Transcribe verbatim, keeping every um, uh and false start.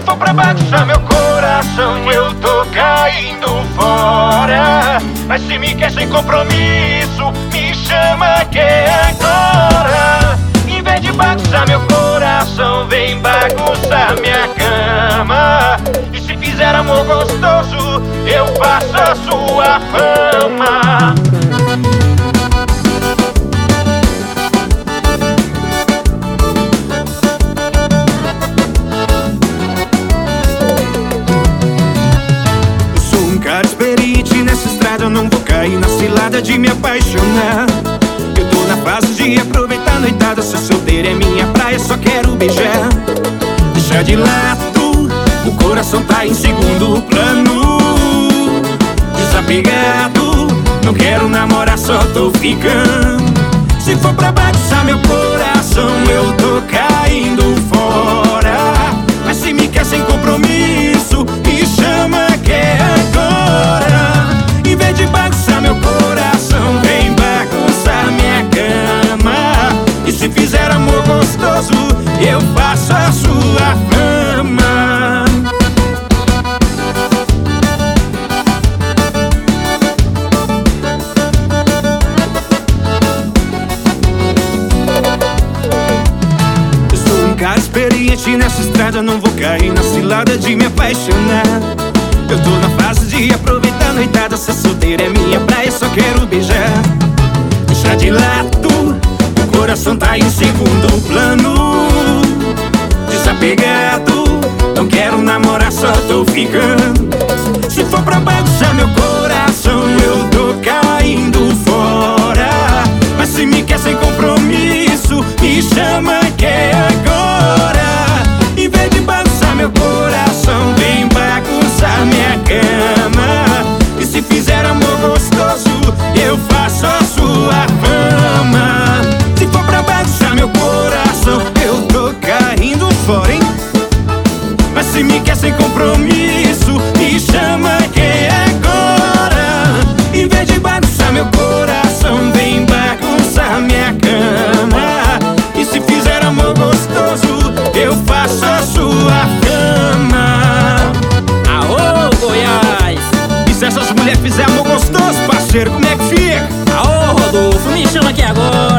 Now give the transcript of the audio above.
for pra bagunçar meu coração, eu tô caindo fora. Mas se me quer sem compromisso, me chama que é agora. Em vez de bagunçar meu coração, vem bagunçar minha cama. E se fizer amor gostoso, eu faço a sua fama. Experiente nessa estrada, eu não vou cair na cilada de me apaixonar. Eu tô na fase de aproveitar a noitada. Ser solteiro é minha praia, só quero beijar. Deixa de lado, o coração tá em segundo plano. Desapegado, não quero namorar, só tô ficando. Se for pra bagunçar meu coração, eu tô caindo fora. Mas se me quer sem compromisso, me chama que é agora. Em vez de bagunçar meu coração, vem bagunçar minha cama. E se fizer amor gostoso, eu faço a sua fama. Eu sou um cara experiente nessa estrada, não vou cair na cilada de me apaixonar. Eu tô na fase de aproveitar a noitada. Ser solteiro é minha praia, só quero beijar. Deixa de lado, o coração tá em segundo plano. Desapegado, não quero namorar, só tô ficando. Se for pra bagunçar meu coração, eu tô caindo fora. Mas se me quer sem compromisso, me chama que é agora. Em vez de bagunçar meu coração, vem bagunçar minha cama. E se fizer amor gostoso, eu faço a sua fama. Se for pra bagunçar meu coração, eu tô caindo fora, hein? Mas se me quer sem compromisso, me chama que é agora. Em vez de bagunçar meu coração, vem bagunçar minha cama. E se fizer amor gostoso, eu faço a sua fama. Aô, Goiás! E se essas mulheres fizerem amor gostoso, parceiro, como é que fica? Aô, Rodolfo, me chama aqui agora.